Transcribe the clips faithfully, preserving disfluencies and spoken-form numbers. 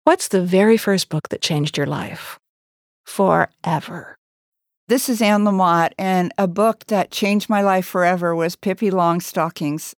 What's the very first book that changed your life? Forever. This is Anne Lamott, and a book that changed my life forever was Pippi Longstockings.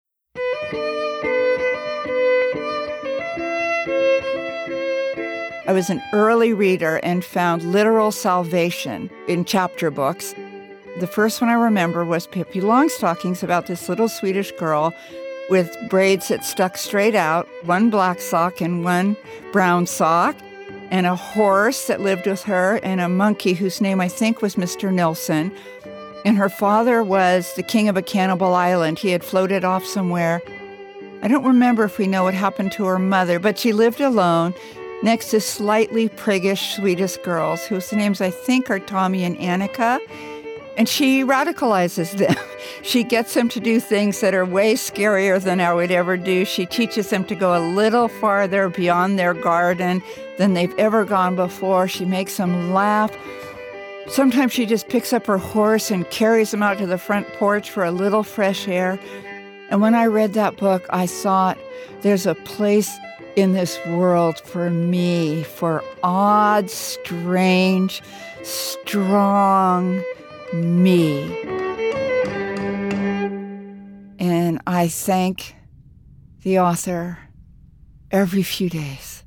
I was an early reader and found literal salvation in chapter books. The first one I remember was Pippi Longstockings, about this little Swedish girl with braids that stuck straight out, one black sock and one brown sock, and a horse that lived with her, and a monkey whose name I think was Mister Nilsson. And her father was the king of a cannibal island. He had floated off somewhere. I don't remember if we know what happened to her mother, but she lived alone next to slightly priggish Swedish girls, whose names I think are Tommy and Annika. And she radicalizes them. She gets them to do things that are way scarier than I would ever do. She teaches them to go a little farther beyond their garden than they've ever gone before. She makes them laugh. Sometimes she just picks up her horse and carries them out to the front porch for a little fresh air. And when I read that book, I thought, there's a place in this world for me, for odd, strange, strong me. And I thank the author every few days.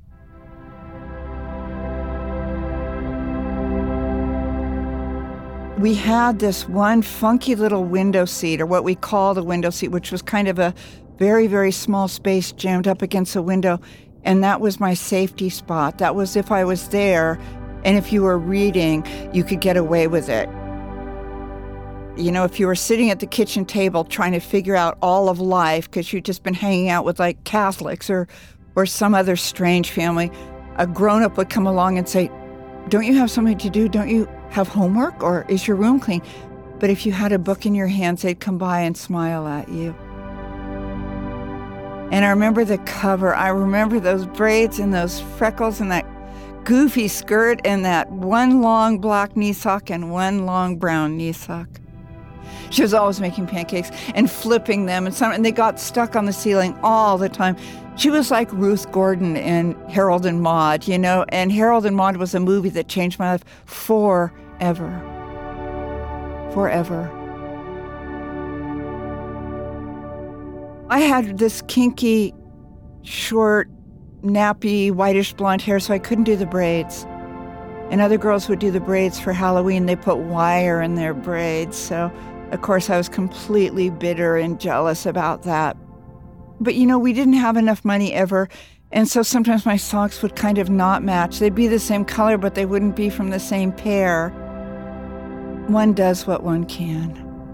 We had this one funky little window seat, or what we called a window seat, which was kind of a very, very small space jammed up against a window. And that was my safety spot. That was if I was there, and if you were reading, you could get away with it. You know, if you were sitting at the kitchen table trying to figure out all of life because you'd just been hanging out with like Catholics or, or some other strange family, a grown-up would come along and say, don't you have something to do? Don't you have homework? Or is your room clean? But if you had a book in your hands, they'd come by and smile at you. And I remember the cover. I remember those braids and those freckles and that goofy skirt and that one long black knee sock and one long brown knee sock. She was always making pancakes and flipping them, and some, and they got stuck on the ceiling all the time. She was like Ruth Gordon in Harold and Maude, you know, and Harold and Maude was a movie that changed my life forever. Forever. I had this kinky, short, nappy, whitish blonde hair, so I couldn't do the braids. And other girls would do the braids for Halloween. They put wire in their braids, so of course, I was completely bitter and jealous about that. But, you know, we didn't have enough money ever, and so sometimes my socks would kind of not match. They'd be the same color, but they wouldn't be from the same pair. One does what one can.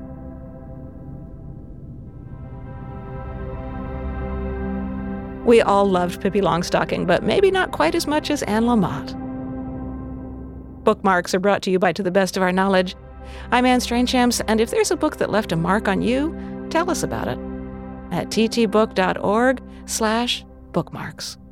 We all loved Pippi Longstocking, but maybe not quite as much as Anne Lamott. Bookmarks are brought to you by To the Best of Our Knowledge. I'm Anne Strainchamps, and if there's a book that left a mark on you, tell us about it at ttbook.org slash bookmarks.